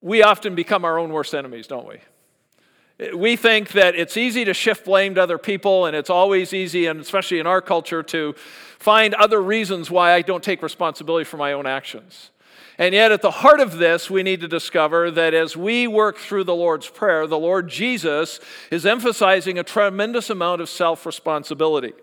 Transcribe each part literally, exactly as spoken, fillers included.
we often become our own worst enemies, don't we? We think that it's easy to shift blame to other people, and it's always easy, and especially in our culture, to find other reasons why I don't take responsibility for my own actions. And yet at the heart of this, we need to discover that as we work through the Lord's Prayer, the Lord Jesus is emphasizing a tremendous amount of self-responsibility.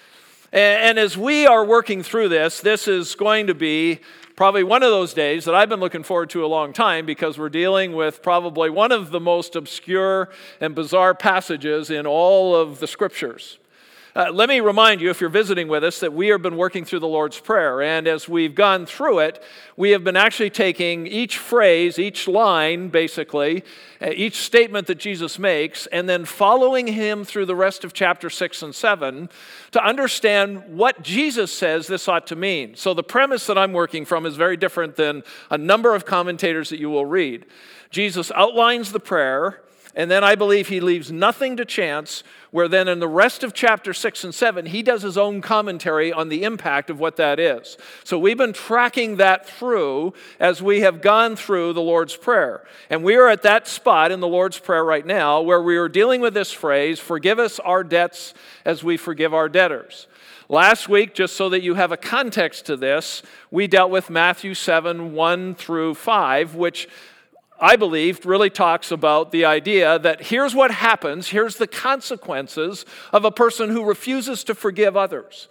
And as we are working through this, this is going to be probably one of those days that I've been looking forward to a long time, because we're dealing with probably one of the most obscure and bizarre passages in all of the Scriptures. Uh, let me remind you, if you're visiting with us, that we have been working through the Lord's Prayer. And as we've gone through it, we have been actually taking each phrase, each line, basically, uh, each statement that Jesus makes, and then following him through the rest of chapter six and seven to understand what Jesus says this ought to mean. So the premise that I'm working from is very different than a number of commentators that you will read. Jesus outlines the prayer, and then I believe he leaves nothing to chance, where then in the rest of chapter six and seven, he does his own commentary on the impact of what that is. So we've been tracking that through as we have gone through the Lord's Prayer. And we are at that spot in the Lord's Prayer right now where we are dealing with this phrase, forgive us our debts as we forgive our debtors. Last week, just so that you have a context to this, we dealt with Matthew seven, one through five, which I believe really talks about the idea that here's what happens, here's the consequences of a person who refuses to forgive others.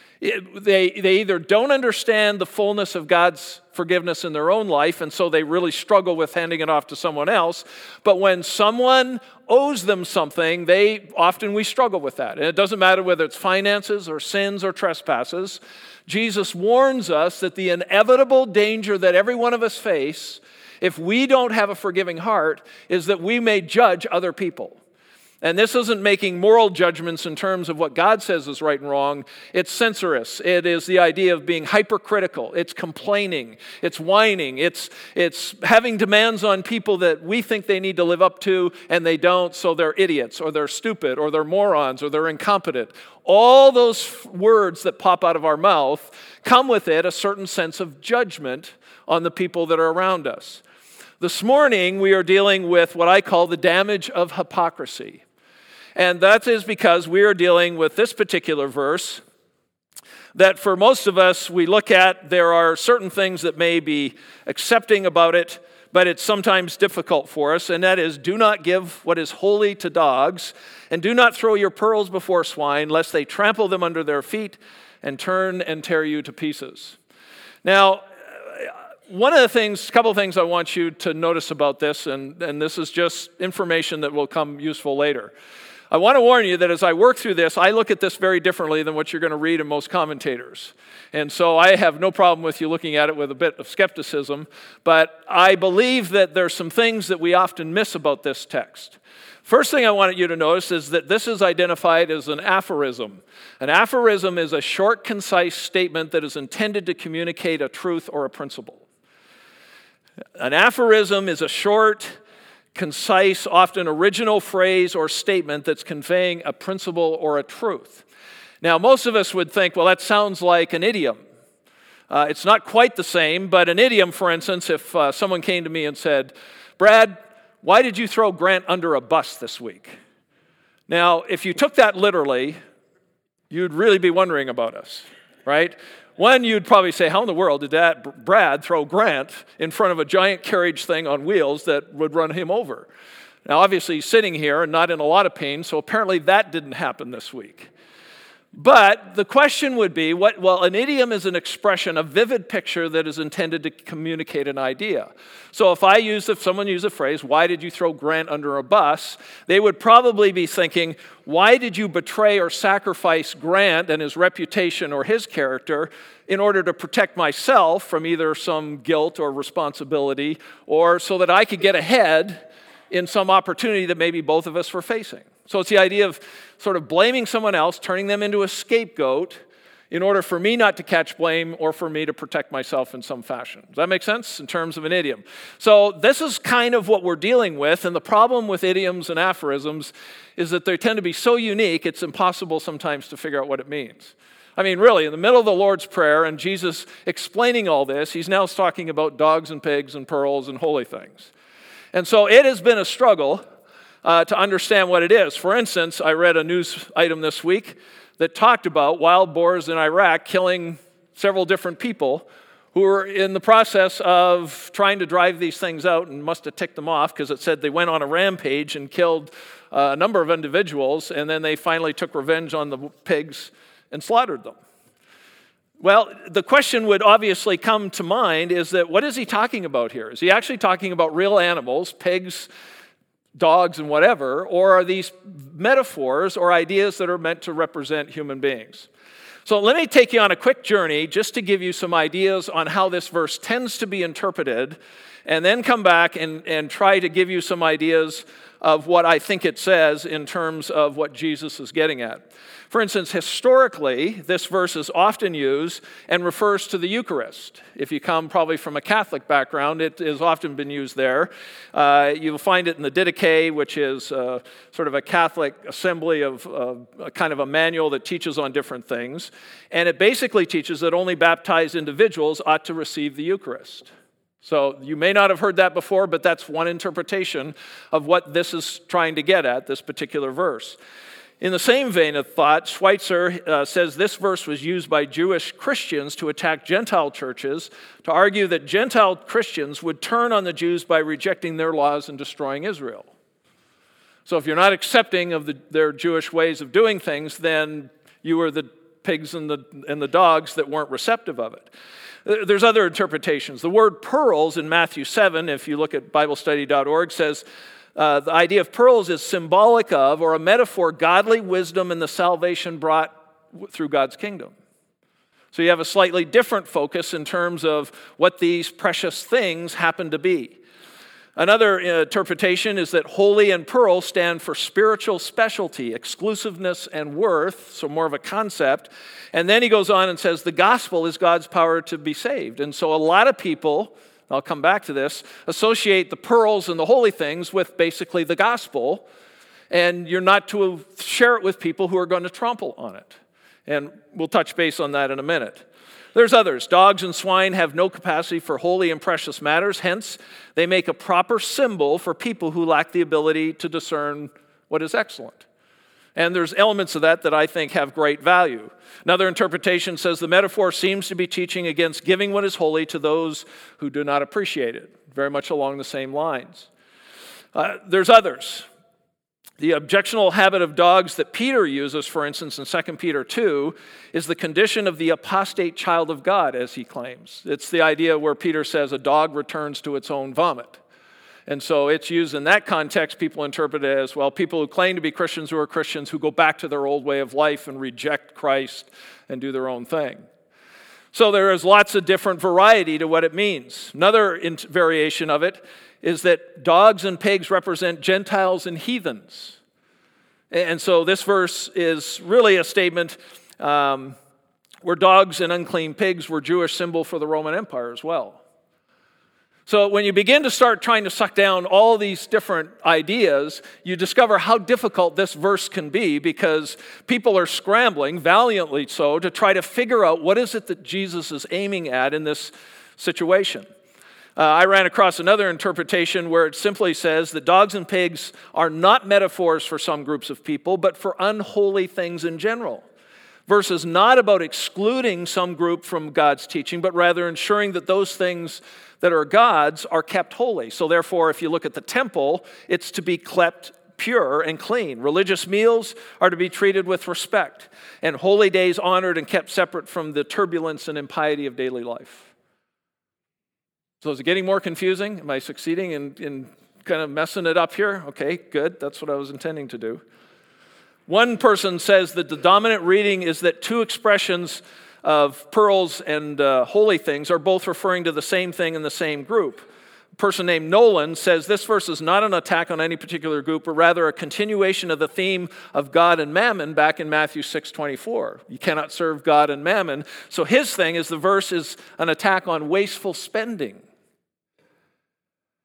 It, they, they either don't understand the fullness of God's forgiveness in their own life, and so they really struggle with handing it off to someone else. But when someone owes them something, they often we struggle with that. And it doesn't matter whether it's finances or sins or trespasses. Jesus warns us that the inevitable danger that every one of us face, if we don't have a forgiving heart, is that we may judge other people. And this isn't making moral judgments in terms of what God says is right and wrong. It's censorious. It is the idea of being hypercritical. It's complaining. It's whining. It's, it's having demands on people that we think they need to live up to, and they don't, so they're idiots, or they're stupid, or they're morons, or they're incompetent. All those words that pop out of our mouth come with it a certain sense of judgment on the people that are around us. This morning, we are dealing with what I call the damage of hypocrisy. And that is because we are dealing with this particular verse that for most of us, we look at, there are certain things that may be accepting about it, but it's sometimes difficult for us, and that is, do not give what is holy to dogs, and do not throw your pearls before swine, lest they trample them under their feet and turn and tear you to pieces. Now, one of the things, a couple of things I want you to notice about this, and, and this is just information that will come useful later. I want to warn you that as I work through this, I look at this very differently than what you're going to read in most commentators. And so I have no problem with you looking at it with a bit of skepticism, but I believe that there's some things that we often miss about this text. First thing I want you to notice is that this is identified as an aphorism. An aphorism is a short, concise statement that is intended to communicate a truth or a principle. An aphorism is a short, concise, often original phrase or statement that's conveying a principle or a truth. Now, most of us would think, well, that sounds like an idiom. Uh, it's not quite the same, but an idiom, for instance, if uh, someone came to me and said, Brad, why did you throw Grant under a bus this week? Now, if you took that literally, you'd really be wondering about us, right? One, you'd probably say, how in the world did that Brad throw Grant in front of a giant carriage thing on wheels that would run him over? Now, obviously, he's sitting here and not in a lot of pain, so apparently that didn't happen this week. But the question would be, what? Well, an idiom is an expression, a vivid picture that is intended to communicate an idea. So if I use, if someone used a phrase, why did you throw Grant under a bus? They would probably be thinking, why did you betray or sacrifice Grant and his reputation or his character in order to protect myself from either some guilt or responsibility, or so that I could get ahead in some opportunity that maybe both of us were facing? So it's the idea of sort of blaming someone else, turning them into a scapegoat in order for me not to catch blame or for me to protect myself in some fashion. Does that make sense in terms of an idiom? So this is kind of what we're dealing with, and the problem with idioms and aphorisms is that they tend to be so unique, it's impossible sometimes to figure out what it means. I mean, really, in the middle of the Lord's Prayer and Jesus explaining all this, he's now talking about dogs and pigs and pearls and holy things. And so it has been a struggle uh, to understand what it is. For instance, I read a news item this week that talked about wild boars in Iraq killing several different people who were in the process of trying to drive these things out and must have ticked them off because it said they went on a rampage and killed uh, a number of individuals, and then they finally took revenge on the pigs and slaughtered them. Well, the question would obviously come to mind is that what is he talking about here? Is he actually talking about real animals, pigs, dogs, and whatever, or are these metaphors or ideas that are meant to represent human beings? So let me take you on a quick journey just to give you some ideas on how this verse tends to be interpreted, and then come back and, and try to give you some ideas of what I think it says in terms of what Jesus is getting at. For instance, historically, this verse is often used and refers to the Eucharist. If you come probably from a Catholic background, it has often been used there. Uh, you'll find it in the Didache, which is uh, sort of a Catholic assembly of uh, a kind of a manual that teaches on different things. And it basically teaches that only baptized individuals ought to receive the Eucharist. So you may not have heard that before, but that's one interpretation of what this is trying to get at, this particular verse. In the same vein of thought, Schweitzer uh, says this verse was used by Jewish Christians to attack Gentile churches, to argue that Gentile Christians would turn on the Jews by rejecting their laws and destroying Israel. So if you're not accepting of the, their Jewish ways of doing things, then you were the pigs and the, and the dogs that weren't receptive of it. There's other interpretations. The word pearls in Matthew seven, if you look at Bible study dot org, says, Uh, the idea of pearls is symbolic of or a metaphor, godly wisdom and the salvation brought w- through God's kingdom. So you have a slightly different focus in terms of what these precious things happen to be. Another uh, interpretation is that holy and pearl stand for spiritual specialty, exclusiveness, and worth, so more of a concept. And then he goes on and says the gospel is God's power to be saved. And so a lot of people, I'll come back to this, associate the pearls and the holy things with basically the gospel, and you're not to share it with people who are going to trample on it. And we'll touch base on that in a minute. There's others. Dogs and swine have no capacity for holy and precious matters, hence they make a proper symbol for people who lack the ability to discern what is excellent. And there's elements of that that I think have great value. Another interpretation says the metaphor seems to be teaching against giving what is holy to those who do not appreciate it, very much along the same lines. Uh, there's others. The objectionable habit of dogs that Peter uses, for instance, in Second Peter two, is the condition of the apostate child of God, as he claims. It's the idea where Peter says a dog returns to its own vomit. And so it's used in that context. People interpret it as, well, people who claim to be Christians who are Christians who go back to their old way of life and reject Christ and do their own thing. So there is lots of different variety to what it means. Another variation of it is that dogs and pigs represent Gentiles and heathens. And so this verse is really a statement um, where dogs and unclean pigs were Jewish symbol for the Roman Empire as well. So when you begin to start trying to suck down all these different ideas, you discover how difficult this verse can be because people are scrambling, valiantly so, to try to figure out what is it that Jesus is aiming at in this situation. Uh, I ran across another interpretation where it simply says that dogs and pigs are not metaphors for some groups of people, but for unholy things in general. Verse is not about excluding some group from God's teaching, but rather ensuring that those things that are God's are kept holy. So therefore, if you look at the temple, it's to be kept pure and clean. Religious meals are to be treated with respect, and holy days honored and kept separate from the turbulence and impiety of daily life. So is it getting more confusing? Am I succeeding in, in kind of messing it up here? Okay, good. That's what I was intending to do. One person says that the dominant reading is that two expressions of pearls and uh, holy things are both referring to the same thing in the same group. A person named Nolan says this verse is not an attack on any particular group, but rather a continuation of the theme of God and mammon back in Matthew six twenty-four. You cannot serve God and mammon. So his thing is the verse is an attack on wasteful spending.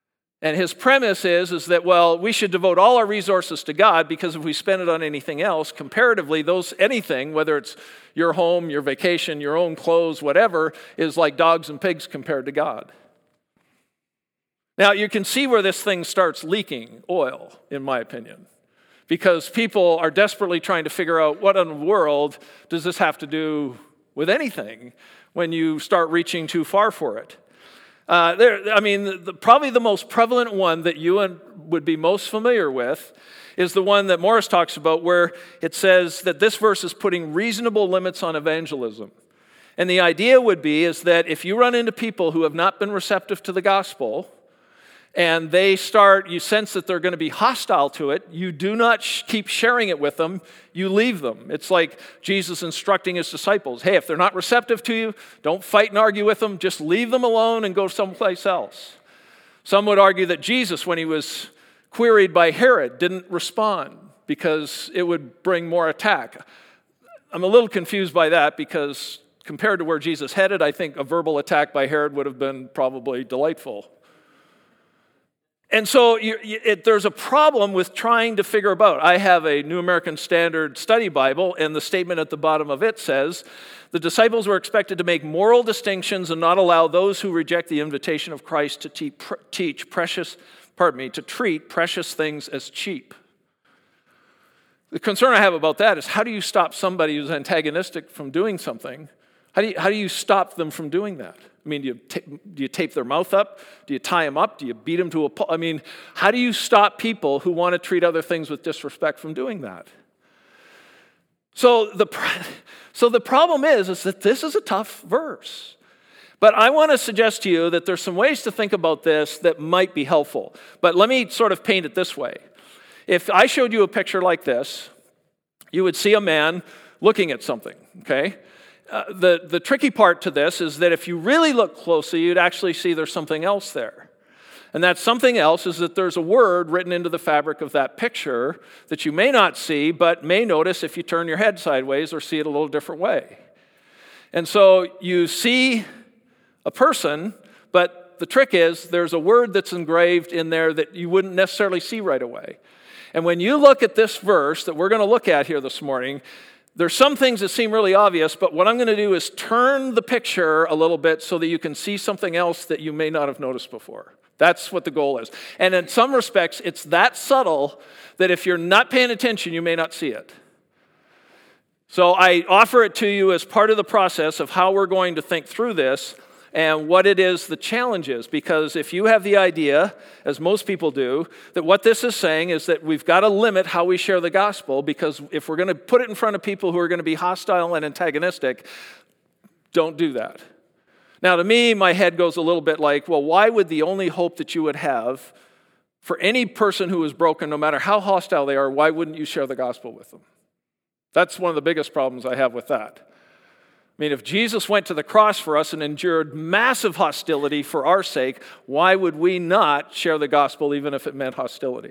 And his premise is, is that, well, we should devote all our resources to God, because if we spend it on anything else, comparatively, those anything, whether it's your home, your vacation, your own clothes, whatever, is like dogs and pigs compared to God. Now, you can see where this thing starts leaking oil, in my opinion, because people are desperately trying to figure out what in the world does this have to do with anything when you start reaching too far for it. Uh, there, I mean, the, the, probably the most prevalent one that you and would be most familiar with is the one that Morris talks about, where it says that this verse is putting reasonable limits on evangelism. And the idea would be is that if you run into people who have not been receptive to the gospel, and they start, you sense that they're going to be hostile to it, you do not sh- keep sharing it with them, you leave them. It's like Jesus instructing his disciples, hey, if they're not receptive to you, don't fight and argue with them, just leave them alone and go someplace else. Some would argue that Jesus, when he was queried by Herod, didn't respond because it would bring more attack. I'm a little confused by that, because compared to where Jesus headed, I think a verbal attack by Herod would have been probably delightful. And so you, you, it, there's a problem with trying to figure out. I have a New American Standard Study Bible, and the statement at the bottom of it says, the disciples were expected to make moral distinctions and not allow those who reject the invitation of Christ to te- pre- teach precious, pardon me, to treat precious things as cheap. The concern I have about that is, how do you stop somebody who's antagonistic from doing something? How do you, how do you stop them from doing that? I mean, do you, ta- do you tape their mouth up? Do you tie them up? Do you beat them to a pulp? I mean, how do you stop people who want to treat other things with disrespect from doing that? So the, so the problem is, is that this is a tough verse. But I want to suggest to you that there's some ways to think about this that might be helpful. But let me sort of paint it this way. If I showed you a picture like this, you would see a man looking at something, okay? Uh, the, the tricky part to this is that if you really look closely, you'd actually see there's something else there. And that something else is that there's a word written into the fabric of that picture that you may not see, but may notice if you turn your head sideways or see it a little different way. And so you see a person, but the trick is there's a word that's engraved in there that you wouldn't necessarily see right away. And when you look at this verse that we're going to look at here this morning, there's some things that seem really obvious, but what I'm going to do is turn the picture a little bit so that you can see something else that you may not have noticed before. That's what the goal is. And in some respects, it's that subtle that if you're not paying attention, you may not see it. So I offer it to you as part of the process of how we're going to think through this and what it is the challenge is. Because if you have the idea, as most people do, that what this is saying is that we've got to limit how we share the gospel, because if we're going to put it in front of people who are going to be hostile and antagonistic, don't do that. Now, to me, my head goes a little bit like, well, why would the only hope that you would have for any person who is broken, no matter how hostile they are, why wouldn't you share the gospel with them? That's one of the biggest problems I have with that. I mean, if Jesus went to the cross for us and endured massive hostility for our sake, why would we not share the gospel even if it meant hostility?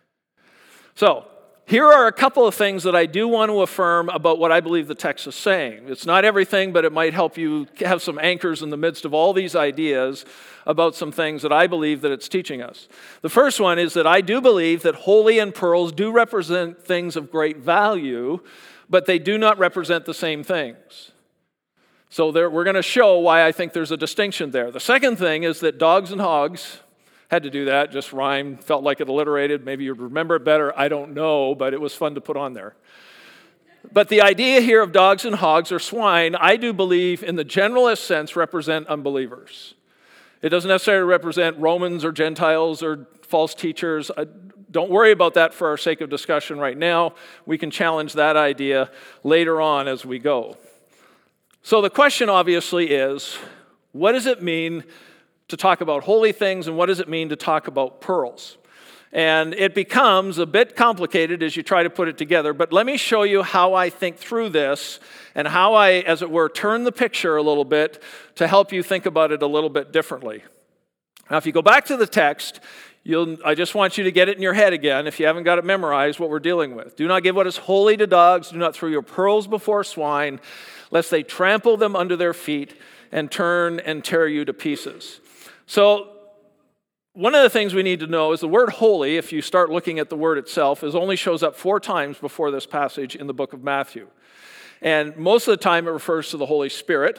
So, here are a couple of things that I do want to affirm about what I believe the text is saying. It's not everything, but it might help you have some anchors in the midst of all these ideas about some things that I believe that it's teaching us. The first one is that I do believe that holy and pearls do represent things of great value, but they do not represent the same things. So there, we're going to show why I think there's a distinction there. The second thing is that dogs and hogs had to do that, just rhymed, felt like it alliterated. Maybe you remember it better, I don't know, but it was fun to put on there. But the idea here of dogs and hogs or swine, I do believe in the generalist sense represent unbelievers. It doesn't necessarily represent Romans or Gentiles or false teachers. I, don't worry about that for our sake of discussion right now. We can challenge that idea later on as we go. So the question obviously is, what does it mean to talk about holy things, and what does it mean to talk about pearls? And it becomes a bit complicated as you try to put it together, but let me show you how I think through this and how I, as it were, turn the picture a little bit to help you think about it a little bit differently. Now, if you go back to the text, you'll, I just want you to get it in your head again, if you haven't got it memorized, what we're dealing with. Do not give what is holy to dogs. Do not throw your pearls before swine, lest they trample them under their feet and turn and tear you to pieces. So one of the things we need to know is the word holy, if you start looking at the word itself, is only shows up four times before this passage in the book of Matthew. And most of the time it refers to the Holy Spirit.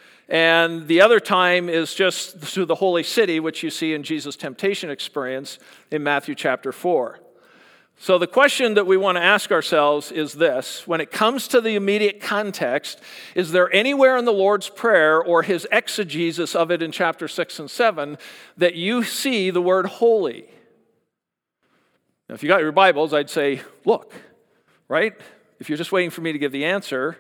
And the other time is just to the holy city, which you see in Jesus' temptation experience in Matthew chapter four. So the question that we want to ask ourselves is this: when it comes to the immediate context, is there anywhere in the Lord's Prayer or his exegesis of it in chapter six and seven that you see the word holy? Now, if you got your Bibles, I'd say, look, right? If you're just waiting for me to give the answer,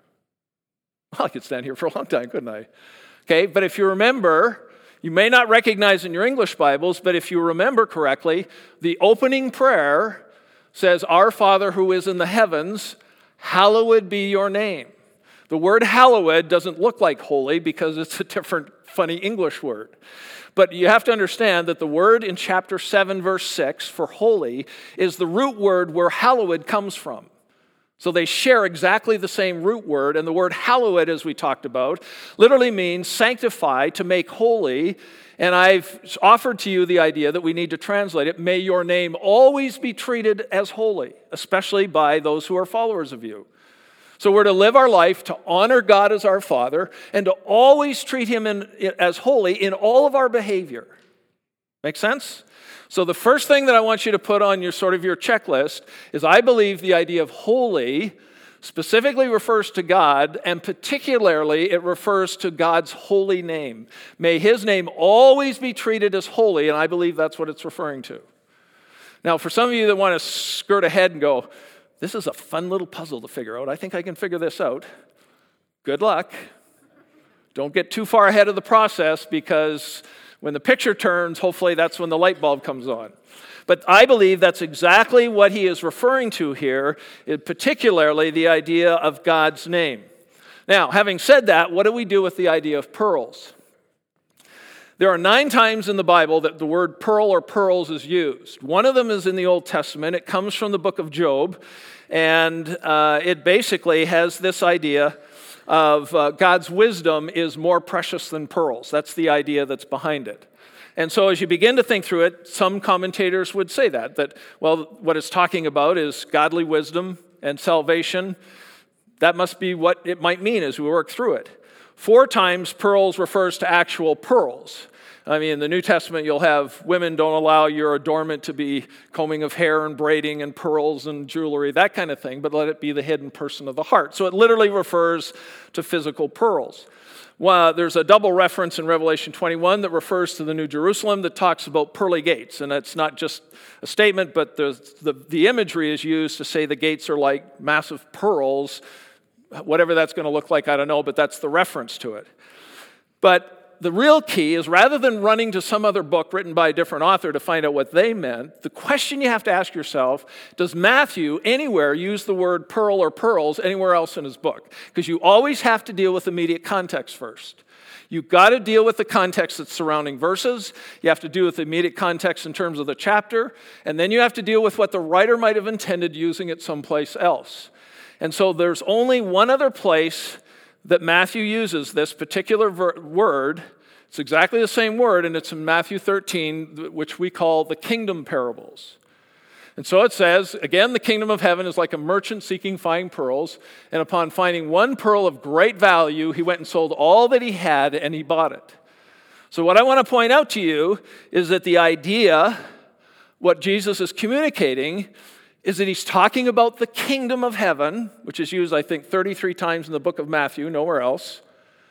well, I could stand here for a long time, couldn't I? Okay, but if you remember, you may not recognize in your English Bibles, but if you remember correctly, the opening prayer says, "Our Father who is in the heavens, hallowed be your name." The word hallowed doesn't look like holy because it's a different funny English word. But you have to understand that the word in chapter seven, verse six for holy is the root word where hallowed comes from. So they share exactly the same root word, and the word hallowed, as we talked about, literally means sanctify, to make holy. And I've offered to you the idea that we need to translate it, may your name always be treated as holy, especially by those who are followers of you. So we're to live our life to honor God as our Father and to always treat him in, as holy in all of our behavior. Make sense? So the first thing that I want you to put on your sort of your checklist is I believe the idea of holy specifically refers to God, and particularly it refers to God's holy name. May his name always be treated as holy, and I believe that's what it's referring to. Now, for some of you that want to skirt ahead and go, this is a fun little puzzle to figure out, I think I can figure this out. Good luck. Don't get too far ahead of the process, because when the picture turns, hopefully that's when the light bulb comes on. But I believe that's exactly what he is referring to here, particularly the idea of God's name. Now, having said that, what do we do with the idea of pearls? There are nine times in the Bible that the word pearl or pearls is used. One of them is in the Old Testament. It comes from the book of Job, and uh, it basically has this idea of uh, God's wisdom is more precious than pearls. That's the idea that's behind it. And so as you begin to think through it, some commentators would say that, that, well, what it's talking about is godly wisdom and salvation. That must be what it might mean as we work through it. Four times pearls refers to actual pearls. I mean, in the New Testament, you'll have women don't allow your adornment to be combing of hair and braiding and pearls and jewelry, that kind of thing, but let it be the hidden person of the heart. So it literally refers to physical pearls. Well, there's a double reference in Revelation twenty-one that refers to the New Jerusalem that talks about pearly gates. And it's not just a statement, but the, the, the imagery is used to say the gates are like massive pearls. Whatever that's going to look like, I don't know, but that's the reference to it. But the real key is, rather than running to some other book written by a different author to find out what they meant, the question you have to ask yourself, does Matthew anywhere use the word pearl or pearls anywhere else in his book? Because you always have to deal with immediate context first. You've got to deal with the context that's surrounding verses. You have to deal with the immediate context in terms of the chapter. And then you have to deal with what the writer might have intended using it someplace else. And so there's only one other place that Matthew uses this particular ver- word. It's exactly the same word, and it's in Matthew thirteen, which we call the kingdom parables. And so it says, again, the kingdom of heaven is like a merchant seeking fine pearls, and upon finding one pearl of great value, he went and sold all that he had, and he bought it. So what I want to point out to you is that the idea, what Jesus is communicating, is that he's talking about the kingdom of heaven, which is used, I think, thirty-three times in the book of Matthew, nowhere else.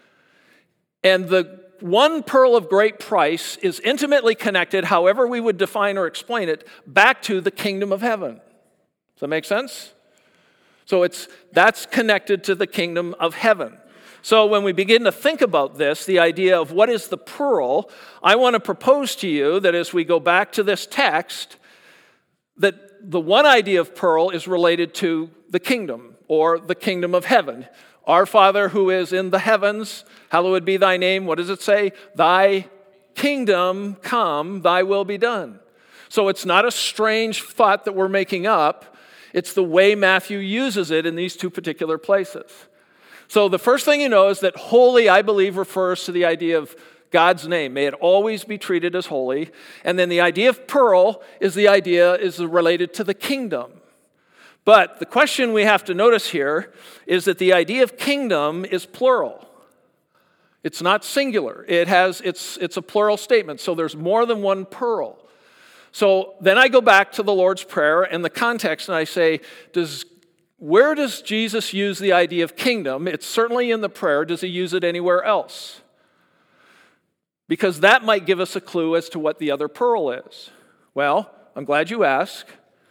And the one pearl of great price is intimately connected, however we would define or explain it, back to the kingdom of heaven. Does that make sense? So it's that's connected to the kingdom of heaven. So when we begin to think about this, the idea of what is the pearl, I want to propose to you that as we go back to this text, that the one idea of pearl is related to the kingdom, or the kingdom of heaven. Our Father who is in the heavens, hallowed be thy name. What does it say? Thy kingdom come, thy will be done. So it's not a strange thought that we're making up. It's the way Matthew uses it in these two particular places. So the first thing you know is that holy, I believe, refers to the idea of God's name. May it always be treated as holy. And then the idea of pearl is the idea is related to the kingdom. But the question we have to notice here is that the idea of kingdom is plural. It's not singular. It has it's it's a plural statement. So there's more than one pearl. So then I go back to the Lord's Prayer and the context and I say, does where does Jesus use the idea of kingdom? It's certainly in the prayer. Does he use it anywhere else? Because that might give us a clue as to what the other pearl is. Well, I'm glad you asked.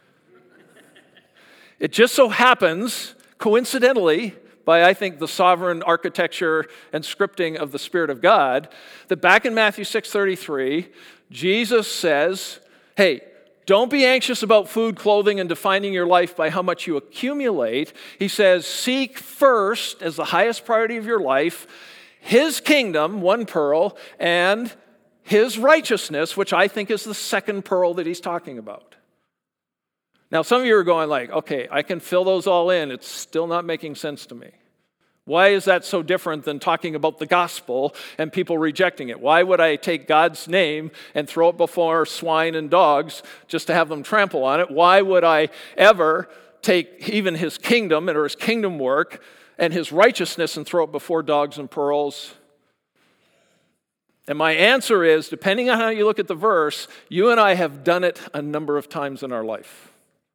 It just so happens, coincidentally, by I think the sovereign architecture and scripting of the Spirit of God, that back in Matthew six thirty-three, Jesus says, hey, don't be anxious about food, clothing, and defining your life by how much you accumulate. He says, seek first, as the highest priority of your life, his kingdom, one pearl, and his righteousness, which I think is the second pearl that he's talking about. Now, some of you are going like, okay, I can fill those all in. It's still not making sense to me. Why is that so different than talking about the gospel and people rejecting it? Why would I take God's name and throw it before swine and dogs just to have them trample on it? Why would I ever take even his kingdom or his kingdom work and his righteousness and throw it before dogs and pearls? And my answer is, depending on how you look at the verse, you and I have done it a number of times in our life.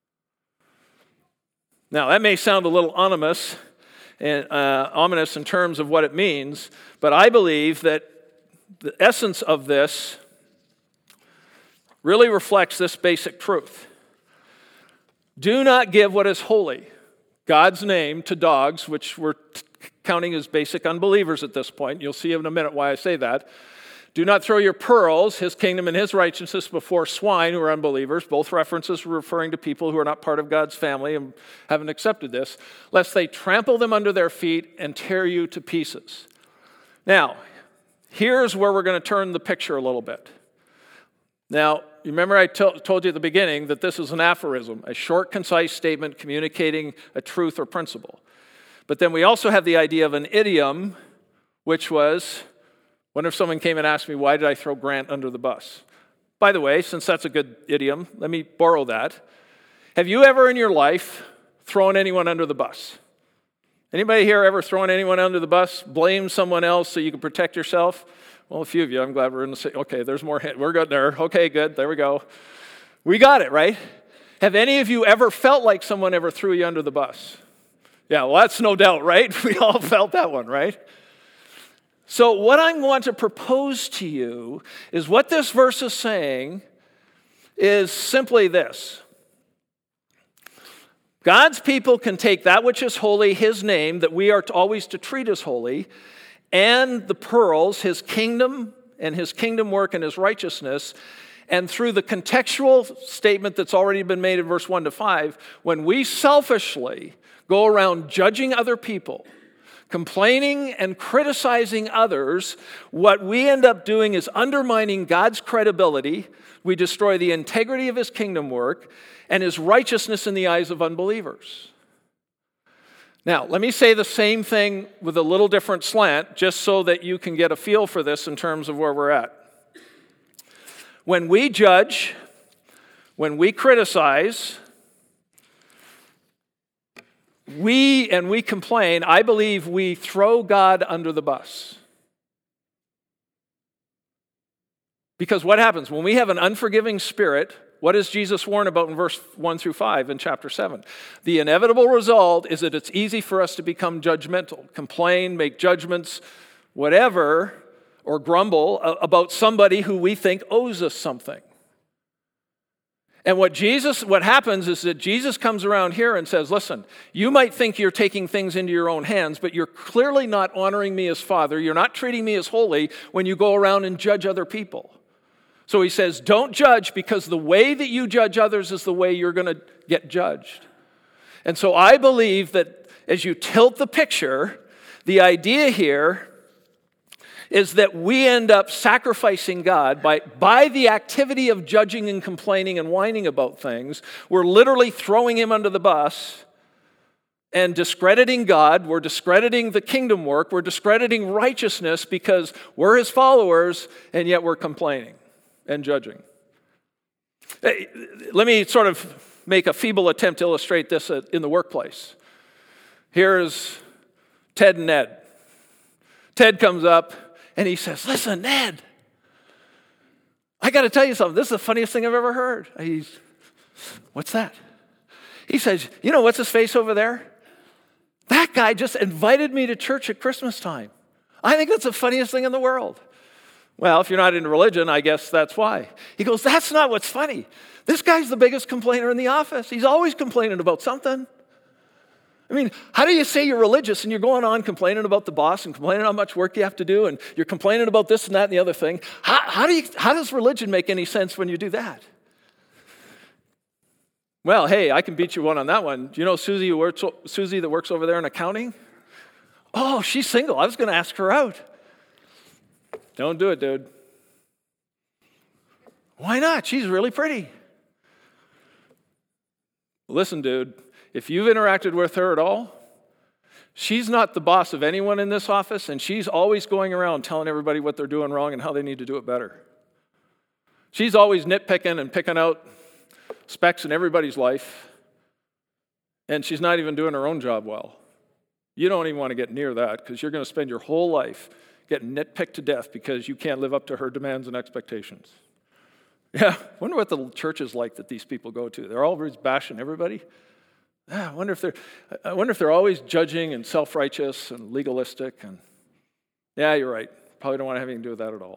Now, that may sound a little ominous, and uh, ominous in terms of what it means, but I believe that the essence of this really reflects this basic truth. Do not give what is holy, God's name, to dogs, which we're t- counting as basic unbelievers at this point. You'll see in a minute why I say that. Do not throw your pearls, his kingdom and his righteousness, before swine who are unbelievers. Both references referring to people who are not part of God's family and haven't accepted this, lest they trample them under their feet and tear you to pieces. Now, here's where we're going to turn the picture a little bit. Now, you remember I to- told you at the beginning that this is an aphorism, a short, concise statement communicating a truth or principle. But then we also have the idea of an idiom, which was, what if someone came and asked me, why did I throw Grant under the bus? By the way, since that's a good idiom, let me borrow that. Have you ever in your life thrown anyone under the bus? Anybody here ever thrown anyone under the bus? Blame someone else so you can protect yourself? Well, a few of you. I'm glad we're in the same. Okay, there's more. We're good there. Okay, good. There we go. We got it, right? Have any of you ever felt like someone ever threw you under the bus? Yeah, well, that's no doubt, right? We all felt that one, right? So what I want to propose to you is what this verse is saying is simply this. God's people can take that which is holy, his name, that we are to always to treat as holy, and the pearls, his kingdom and his kingdom work and his righteousness, and through the contextual statement that's already been made in verse one to five, when we selfishly go around judging other people, complaining and criticizing others, what we end up doing is undermining God's credibility. We destroy the integrity of his kingdom work and his righteousness in the eyes of unbelievers. Now, let me say the same thing with a little different slant, just so that you can get a feel for this in terms of where we're at. When we judge, when we criticize, we and we complain, I believe we throw God under the bus. Because what happens? When we have an unforgiving spirit, what does Jesus warn about in verse one through five in chapter seven? The inevitable result is that it's easy for us to become judgmental, complain, make judgments, whatever, or grumble about somebody who we think owes us something. And what Jesus, what happens is that Jesus comes around here and says, listen, you might think you're taking things into your own hands, but you're clearly not honoring me as Father. You're not treating me as holy when you go around and judge other people. So he says, don't judge, because the way that you judge others is the way you're going to get judged. And so I believe that as you tilt the picture, the idea here is that we end up sacrificing God by, by the activity of judging and complaining and whining about things. We're literally throwing him under the bus, and discrediting God. We're discrediting the kingdom work. We're discrediting righteousness because we're his followers, and yet we're complaining and judging. Hey, let me sort of make a feeble attempt to illustrate this in the workplace. Here's Ted and Ned. Ted comes up and he says, listen, Ned, I got to tell you something. This is the funniest thing I've ever heard. He's, what's that? He says, you know what's his face over there? That guy just invited me to church at Christmas time. I think that's the funniest thing in the world. Well, if you're not into religion, I guess that's why. He goes, that's not what's funny. This guy's the biggest complainer in the office. He's always complaining about something. I mean, how do you say you're religious and you're going on complaining about the boss and complaining how much work you have to do and you're complaining about this and that and the other thing? How, how, do you, how does religion make any sense when you do that? Well, hey, I can beat you one on that one. Do you know Susie, who works, Susie that works over there in accounting? Oh, she's single. I was going to ask her out. Don't do it, dude. Why not? She's really pretty. Listen, dude, if you've interacted with her at all, she's not the boss of anyone in this office, and she's always going around telling everybody what they're doing wrong and how they need to do it better. She's always nitpicking and picking out specks in everybody's life, and she's not even doing her own job well. You don't even want to get near that because you're going to spend your whole life getting nitpicked to death because you can't live up to her demands and expectations. Yeah, I wonder what the church is like that these people go to. They're always bashing everybody. Yeah, I wonder if they're I wonder if they're always judging and self-righteous and legalistic. And yeah, you're right. Probably don't want to have anything to do with that at all.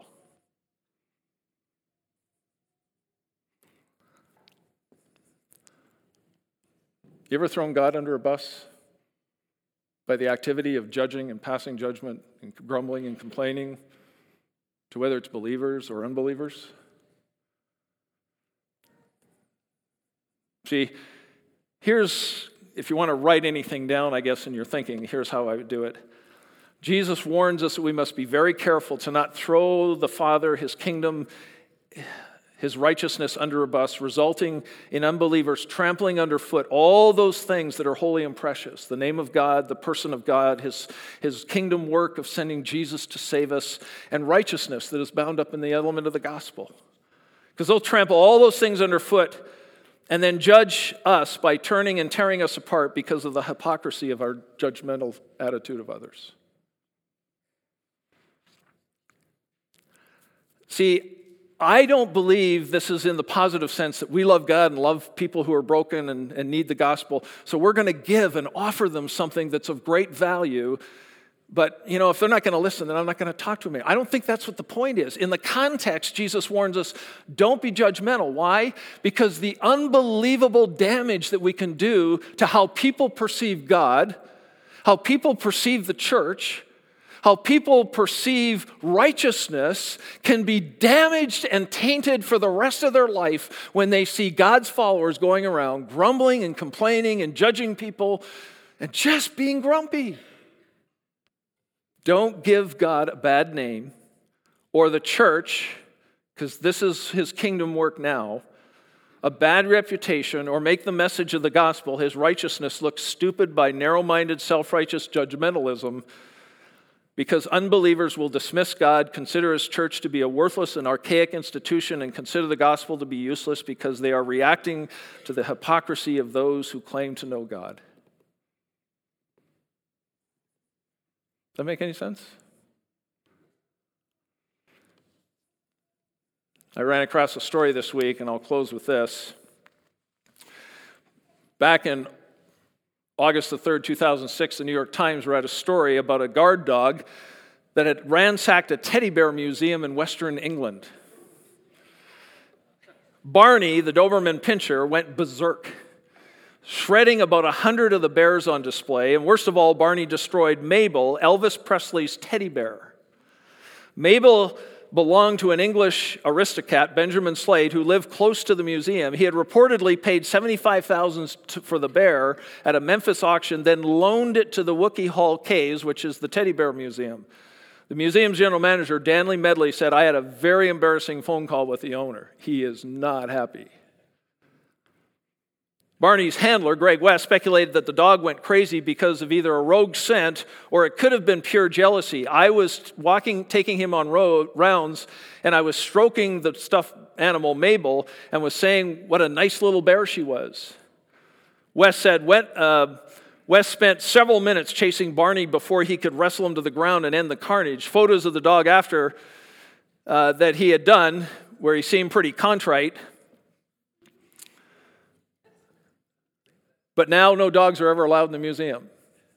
You ever thrown God under a bus by the activity of judging and passing judgment and grumbling and complaining to whether it's believers or unbelievers? See, here's, if you want to write anything down, I guess, in your thinking, here's how I would do it. Jesus warns us that we must be very careful to not throw the Father, his kingdom, his righteousness under a bus, resulting in unbelievers trampling underfoot all those things that are holy and precious. The name of God, the person of God, his, his kingdom work of sending Jesus to save us, and righteousness that is bound up in the element of the gospel. Because they'll trample all those things underfoot and then judge us by turning and tearing us apart because of the hypocrisy of our judgmental attitude of others. See, I don't believe this is in the positive sense that we love God and love people who are broken and, and need the gospel. So we're going to give and offer them something that's of great value. But, you know, if they're not going to listen, then I'm not going to talk to them. I don't think that's what the point is. In the context, Jesus warns us, don't be judgmental. Why? Because the unbelievable damage that we can do to how people perceive God, how people perceive the church, how people perceive righteousness can be damaged and tainted for the rest of their life when they see God's followers going around grumbling and complaining and judging people and just being grumpy. Don't give God a bad name or the church, because this is his kingdom work now, a bad reputation, or make the message of the gospel, his righteousness, look stupid by narrow-minded, self-righteous judgmentalism, because unbelievers will dismiss God, consider his church to be a worthless and archaic institution, and consider the gospel to be useless because they are reacting to the hypocrisy of those who claim to know God. Does that make any sense? I ran across a story this week, and I'll close with this. Back in August the third, two thousand six, the New York Times read a story about a guard dog that had ransacked a teddy bear museum in Western England. Barney, the Doberman Pinscher, went berserk, shredding about a hundred of the bears on display, and worst of all, Barney destroyed Mabel, Elvis Presley's teddy bear. Mabel belonged to an English aristocrat, Benjamin Slade, who lived close to the museum. He had reportedly paid seventy-five thousand dollars for the bear at a Memphis auction, then loaned it to the Wookey Hall Caves, which is the teddy bear museum. The museum's general manager, Danley Medley, said, "I had a very embarrassing phone call with the owner. He is not happy." Barney's handler, Greg West, speculated that the dog went crazy because of either a rogue scent or it could have been pure jealousy. I was walking, taking him on road, rounds, and I was stroking the stuffed animal, Mabel, and was saying what a nice little bear she was. West said, West, uh, West spent several minutes chasing Barney before he could wrestle him to the ground and end the carnage. Photos of the dog after uh, that he had done, where he seemed pretty contrite. But now no dogs are ever allowed in the museum.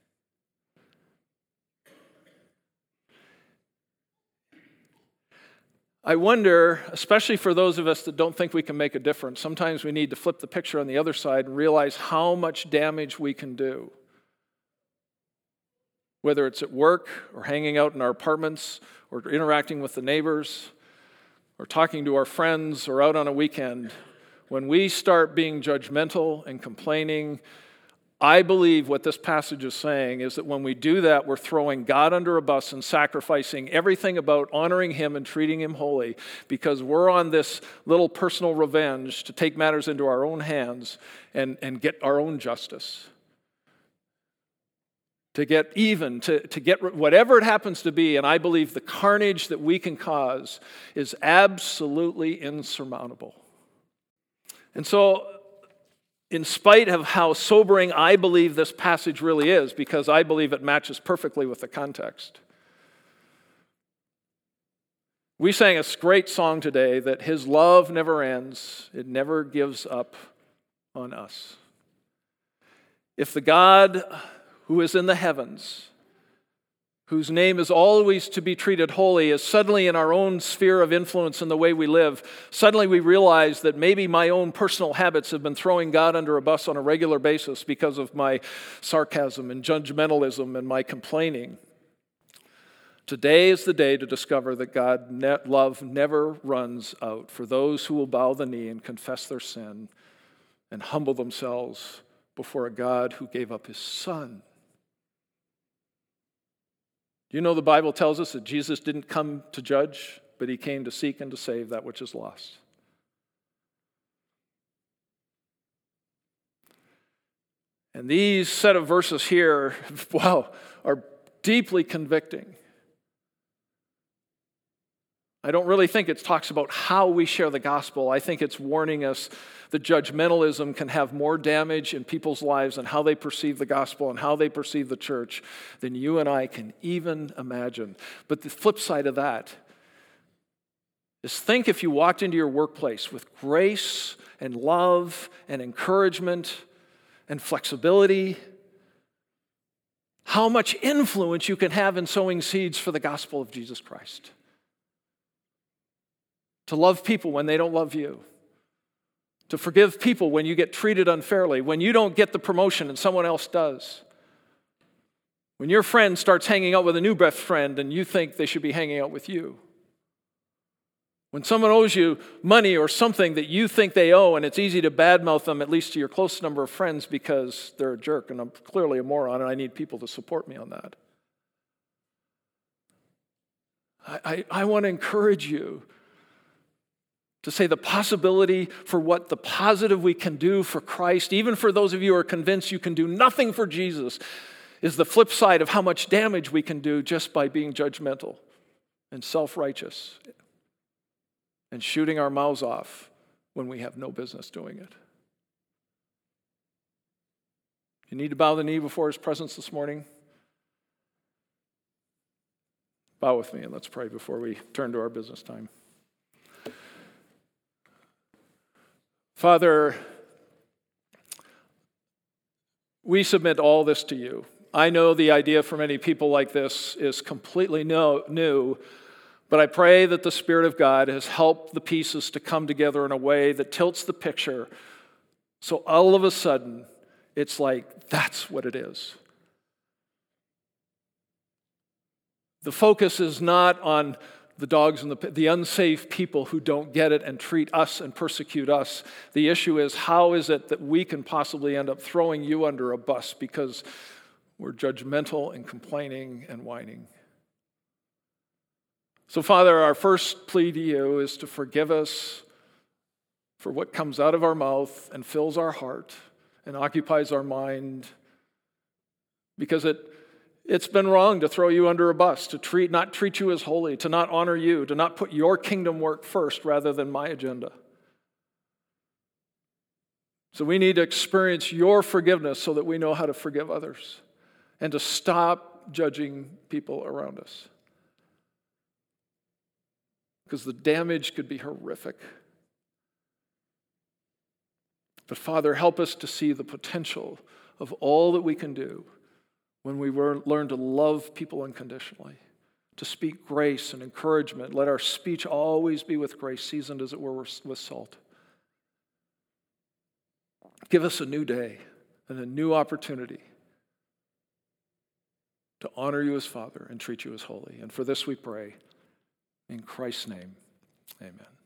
I wonder, especially for those of us that don't think we can make a difference, sometimes we need to flip the picture on the other side and realize how much damage we can do. Whether it's at work or hanging out in our apartments or interacting with the neighbors or talking to our friends or out on a weekend. When we start being judgmental and complaining, I believe what this passage is saying is that when we do that, we're throwing God under a bus and sacrificing everything about honoring Him and treating Him holy because we're on this little personal revenge to take matters into our own hands and, and get our own justice. To get even, to, to get whatever it happens to be, and I believe the carnage that we can cause is absolutely insurmountable. And so, in spite of how sobering I believe this passage really is, because I believe it matches perfectly with the context, we sang a great song today that His love never ends, it never gives up on us. If the God who is in the heavens, whose name is always to be treated holy, is suddenly in our own sphere of influence in the way we live, suddenly we realize that maybe my own personal habits have been throwing God under a bus on a regular basis because of my sarcasm and judgmentalism and my complaining. Today is the day to discover that God's love never runs out for those who will bow the knee and confess their sin and humble themselves before a God who gave up His Son. Do you know the Bible tells us that Jesus didn't come to judge, but He came to seek and to save that which is lost? And these set of verses here, wow, are deeply convicting. I don't really think it talks about how we share the gospel. I think it's warning us that judgmentalism can have more damage in people's lives and how they perceive the gospel and how they perceive the church than you and I can even imagine. But the flip side of that is think if you walked into your workplace with grace and love and encouragement and flexibility, how much influence you can have in sowing seeds for the gospel of Jesus Christ. To love people when they don't love you. To forgive people when you get treated unfairly, when you don't get the promotion and someone else does. When your friend starts hanging out with a new best friend and you think they should be hanging out with you. When someone owes you money or something that you think they owe and it's easy to badmouth them, at least to your close number of friends, because they're a jerk and I'm clearly a moron and I need people to support me on that. I, I, I want to encourage you to say the possibility for what the positive we can do for Christ, even for those of you who are convinced you can do nothing for Jesus, is the flip side of how much damage we can do just by being judgmental and self-righteous and shooting our mouths off when we have no business doing it. You need to bow the knee before His presence this morning? Bow with me and let's pray before we turn to our business time. Father, we submit all this to You. I know the idea for many people like this is completely no, new, but I pray that the Spirit of God has helped the pieces to come together in a way that tilts the picture so all of a sudden it's like, that's what it is. The focus is not on the dogs and the, the unsafe people who don't get it and treat us and persecute us. The issue is, how is it that we can possibly end up throwing You under a bus because we're judgmental and complaining and whining? So, Father, our first plea to You is to forgive us for what comes out of our mouth and fills our heart and occupies our mind, because it, it's been wrong to throw you under a bus, to treat, not treat you as holy, to not honor you, to not put your kingdom work first rather than my agenda. So we need to experience your forgiveness so that we know how to forgive others and to stop judging people around us. Because the damage could be horrific. But Father, help us to see the potential of all that we can do when we learn to love people unconditionally, to speak grace and encouragement. Let our speech always be with grace, seasoned as it were with salt. Give us a new day and a new opportunity to honor you as Father and treat you as holy. And for this we pray in Christ's name, amen.